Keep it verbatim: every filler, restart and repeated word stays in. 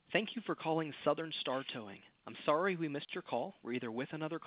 Thank you for calling Southern Star Towing. I'm sorry we missed your call. We're either with another